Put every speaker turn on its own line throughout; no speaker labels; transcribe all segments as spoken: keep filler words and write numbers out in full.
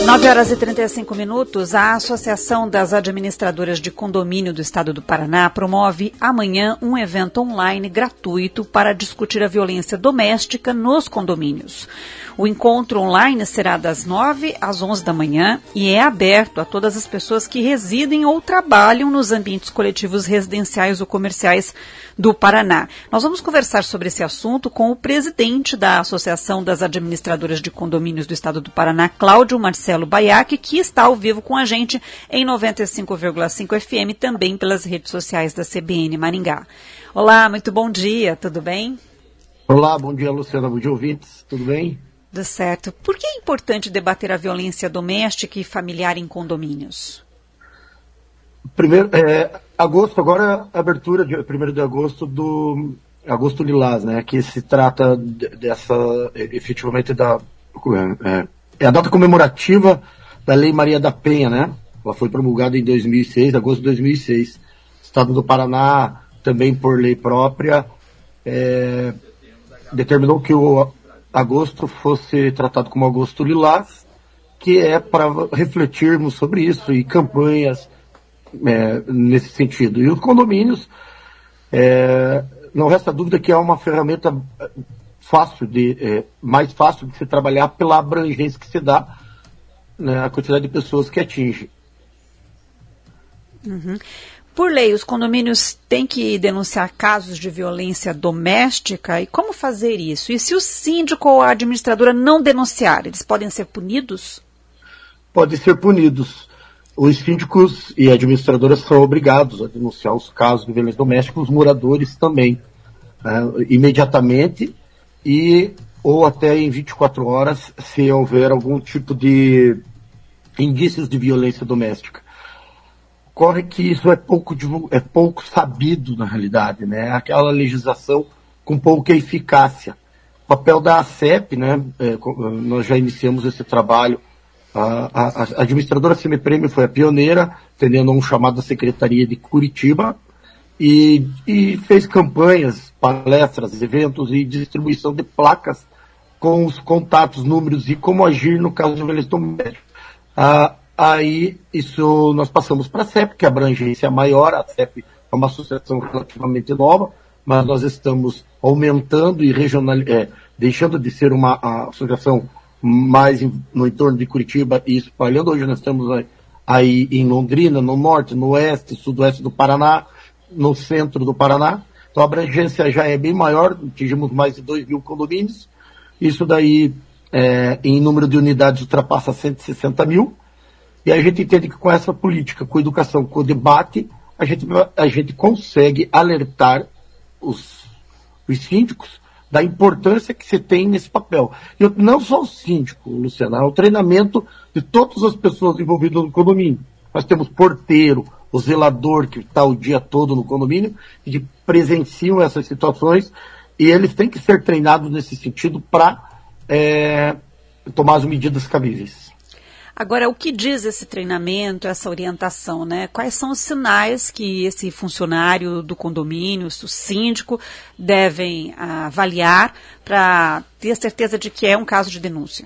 nove horas e trinta e cinco minutos, a Associação das Administradoras de Condomínio do Estado do Paraná promove amanhã um evento online gratuito para discutir a violência doméstica nos condomínios. O encontro online será das nove às onze da manhã e é aberto a todas as pessoas que residem ou trabalham nos ambientes coletivos residenciais ou comerciais do Paraná. Nós vamos conversar sobre esse assunto com o presidente da Associação das Administradoras de Condomínios do Estado do Paraná, Cláudio Marcelo Baiac, que está ao vivo com a gente em noventa e cinco vírgula cinco F M, também pelas redes sociais da C B N Maringá. Olá, muito bom dia, tudo bem?
Olá, bom dia, Luciana, bom dia, ouvintes, tudo bem?
Tudo certo. Por que é importante debater a violência doméstica e familiar em condomínios?
Primeiro, é, agosto, agora a abertura, dia primeiro de agosto, do Agosto Lilás, né, que se trata de, dessa, efetivamente, da, é, é a data comemorativa da Lei Maria da Penha, né, ela foi promulgada em dois mil e seis, agosto de dois mil e seis, Estado do Paraná, também por lei própria, é, determinou que o agosto fosse tratado como Agosto Lilás, que é para refletirmos sobre isso e campanhas é, nesse sentido. E os condomínios, é, não resta dúvida que é uma ferramenta fácil de, é, mais fácil de se trabalhar pela abrangência que se dá, né, a quantidade de pessoas que atinge.
Uhum. Por lei, os condomínios têm que denunciar casos de violência doméstica, e como fazer isso? E se o síndico ou a administradora não denunciar, eles podem ser punidos?
Podem ser punidos. Os síndicos e administradoras são obrigados a denunciar os casos de violência doméstica, os moradores também, né, imediatamente, e, ou até em vinte e quatro horas, se houver algum tipo de indícios de violência doméstica. Ocorre que isso é pouco, é pouco sabido na realidade, né? Aquela legislação com pouca eficácia. O papel da ACEP, né? É, nós já iniciamos esse trabalho. A, a, a administradora Semiprêmio foi a pioneira, atendendo a um chamado da Secretaria de Curitiba, e, e fez campanhas, palestras, eventos e distribuição de placas com os contatos, números e como agir no caso de violência doméstica. A, Aí, isso nós passamos para a CEP, que a abrangência é maior. A CEP é uma associação relativamente nova, mas nós estamos aumentando e regional, é, deixando de ser uma associação mais em, no entorno de Curitiba e espalhando. Hoje nós estamos aí, aí em Londrina, no norte, no oeste, sudoeste do Paraná, no centro do Paraná. Então a abrangência já é bem maior, atingimos mais de dois mil condomínios. Isso daí, é, em número de unidades, ultrapassa cento e sessenta mil. E a gente entende que com essa política, com a educação, com o debate, a gente, a gente consegue alertar os, os síndicos da importância que se tem nesse papel. E não só o síndico, Luciana, é o treinamento de todas as pessoas envolvidas no condomínio. Nós temos porteiro, o zelador que está o dia todo no condomínio, que presenciam essas situações, e eles têm que ser treinados nesse sentido para é, tomar as medidas cabíveis.
Agora, o que diz esse treinamento, essa orientação, né? Quais são os sinais que esse funcionário do condomínio, o síndico, devem ah, avaliar para ter certeza de que é um caso de denúncia?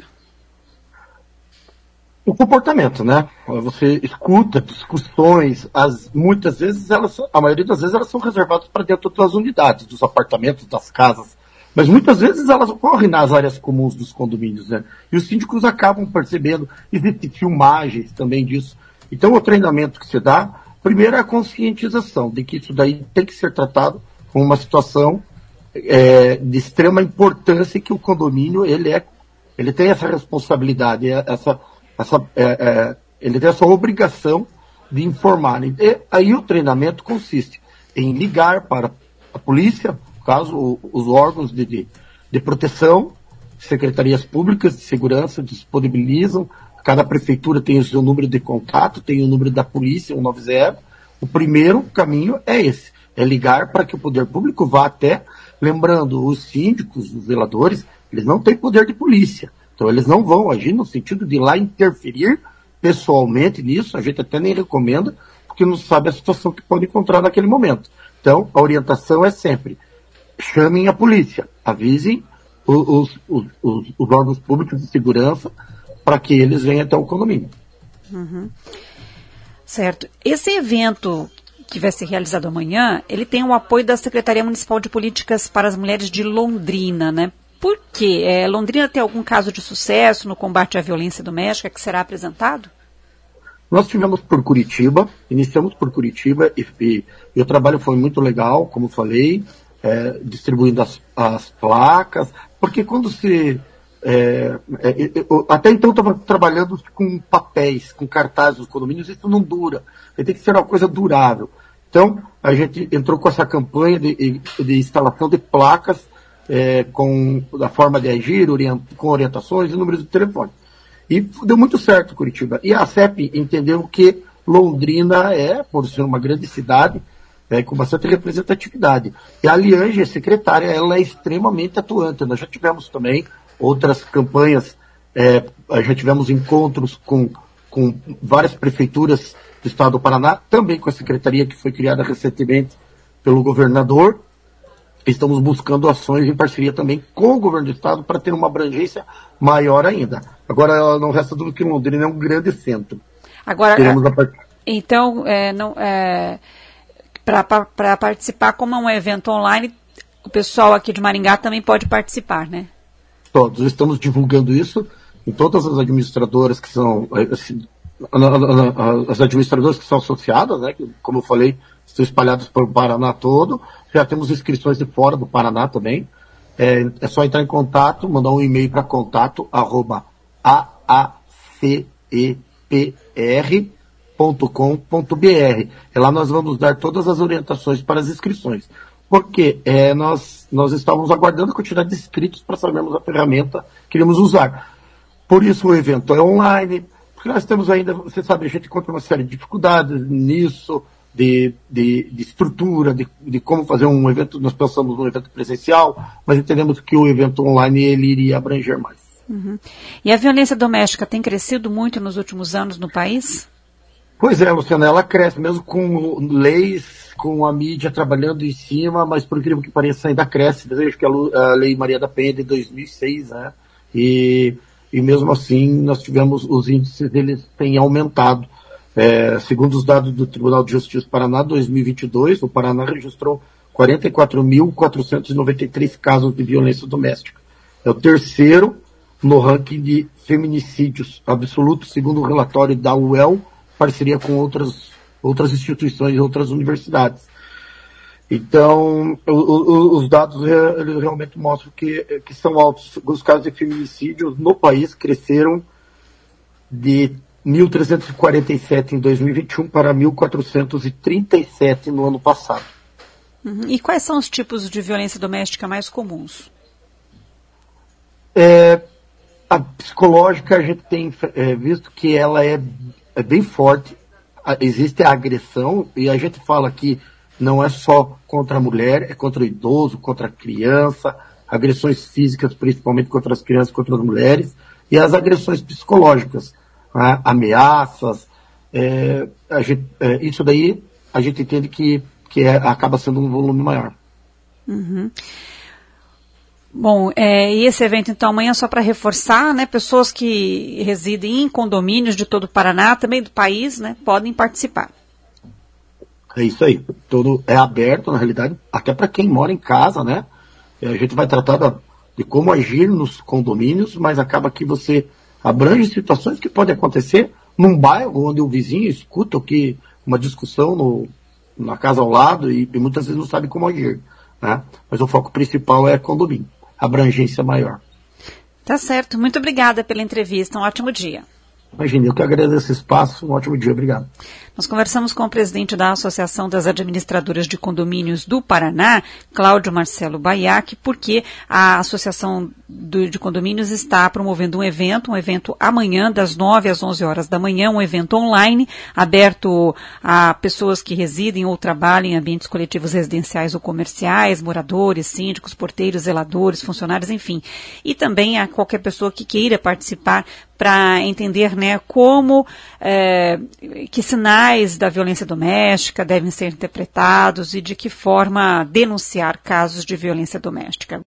O comportamento, né? Você escuta discussões, as, muitas vezes, elas, a maioria das vezes, elas são reservadas para dentro das unidades, dos apartamentos, das casas. Mas muitas vezes elas ocorrem nas áreas comuns dos condomínios, né? E os síndicos acabam percebendo, existem filmagens também disso. Então o treinamento que se dá, primeiro é a conscientização de que isso daí tem que ser tratado como uma situação é, de extrema importância, e que o condomínio, ele, é, ele tem essa responsabilidade, essa, essa, é, é, ele tem essa obrigação de informar. E aí o treinamento consiste em ligar para a polícia, caso os órgãos de, de, de proteção, secretarias públicas de segurança disponibilizam, cada prefeitura tem o seu número de contato, tem o número da polícia, cento e noventa. O primeiro caminho é esse, é ligar para que o poder público vá até, lembrando, os síndicos, os zeladores, eles não têm poder de polícia, então eles não vão agir no sentido de ir lá interferir pessoalmente nisso, a gente até nem recomenda, porque não sabe a situação que pode encontrar naquele momento. Então, a orientação é sempre: chamem a polícia, avisem os, os, os, os órgãos públicos de segurança para que eles venham até o condomínio.
Uhum. Certo. Esse evento que vai ser realizado amanhã, ele tem o apoio da Secretaria Municipal de Políticas para as Mulheres de Londrina, né? Por quê? É, Londrina tem algum caso de sucesso no combate à violência doméstica que será apresentado?
Nós tivemos por Curitiba, iniciamos por Curitiba e, e, e o trabalho foi muito legal, como falei, é, distribuindo as, as placas, porque quando se... É, é, até então estava trabalhando com papéis, com cartazes dos condomínios, isso não dura, tem que ser uma coisa durável. Então, a gente entrou com essa campanha de, de instalação de placas é, com a forma de agir, orient, com orientações e números de telefone. E deu muito certo Curitiba. E a C E P entendeu que Londrina é, por ser uma grande cidade, é, com bastante representatividade. E a Liange, a secretária, ela é extremamente atuante. Nós já tivemos também outras campanhas, é, já tivemos encontros com, com várias prefeituras do estado do Paraná, também com a secretaria que foi criada recentemente pelo governador. Estamos buscando ações em parceria também com o governo do estado para ter uma abrangência maior ainda. Agora, não resta dúvida que Londrina é um grande centro.
Agora, a... então, é, é, para participar, como é um evento online, o pessoal aqui de Maringá também pode participar, né?
Todos estamos divulgando isso em todas as administradoras que são, assim, as administradoras que são associadas, né, que, como eu falei, estão espalhadas pelo Paraná todo. Já temos inscrições de fora do Paraná também. É, é só entrar em contato, mandar um e-mail para contato arroba a a c e p r ponto com ponto b r. E lá nós vamos dar todas as orientações para as inscrições. Porque é, nós, nós estávamos aguardando a quantidade de inscritos para sabermos a ferramenta que queremos usar. Por isso o evento é online, porque nós temos ainda, você sabe, a gente encontra uma série de dificuldades nisso, de, de, de estrutura, de, de como fazer um evento. Nós pensamos num evento presencial, mas entendemos que o evento online ele iria abranger mais.
Uhum. E a violência doméstica tem crescido muito nos últimos anos no país?
Pois é, Luciana, ela cresce, mesmo com leis, com a mídia trabalhando em cima, mas por incrível que pareça ainda cresce. Desde que a, a Lei Maria da Penha de dois mil e seis, né? E, e mesmo assim nós tivemos, os índices deles têm aumentado. É, segundo os dados do Tribunal de Justiça do Paraná, dois mil e vinte e dois, o Paraná registrou quarenta e quatro mil quatrocentos e noventa e três casos de violência doméstica. É o terceiro no ranking de feminicídios absolutos, segundo o relatório da U E L, parceria com outras, outras instituições e outras universidades. Então, o, o, os dados eles realmente mostram que, que são altos. Os casos de feminicídios no país cresceram de mil trezentos e quarenta e sete em dois mil e vinte e um para mil quatrocentos e trinta e sete no ano passado.
Uhum. E quais são os tipos de violência doméstica mais comuns?
É, a psicológica, a gente tem é, visto que ela é, é bem forte. Existe a agressão, e a gente fala que não é só contra a mulher, é contra o idoso, contra a criança, agressões físicas, principalmente contra as crianças, contra as mulheres, e as agressões psicológicas, né? Ameaças, é, a gente, é, isso daí a gente entende que, que é, acaba sendo um volume maior.
Uhum. Bom, é, e esse evento então amanhã, só para reforçar, né, pessoas que residem em condomínios de todo o Paraná, também do país, né, podem participar.
É isso aí, todo é aberto na realidade, até para quem mora em casa, né, a gente vai tratar da, de como agir nos condomínios, mas acaba que você abrange situações que podem acontecer num bairro onde o vizinho escuta o que, uma discussão no, na casa ao lado e, e muitas vezes não sabe como agir, né, mas o foco principal é condomínio. Abrangência maior.
Tá certo. Muito obrigada pela entrevista. Um ótimo dia.
Imagina, eu que agradeço esse espaço. Um ótimo dia. Obrigado.
Nós conversamos com o presidente da Associação das Administradoras de Condomínios do Paraná, Cláudio Marcelo Baiac, porque a Associação do, de Condomínios está promovendo um evento, um evento amanhã, das nove às onze horas da manhã, um evento online, aberto a pessoas que residem ou trabalham em ambientes coletivos residenciais ou comerciais, moradores, síndicos, porteiros, zeladores, funcionários, enfim. E também a qualquer pessoa que queira participar para entender, né, como, é, que sinais da violência doméstica devem ser interpretados e de que forma denunciar casos de violência doméstica.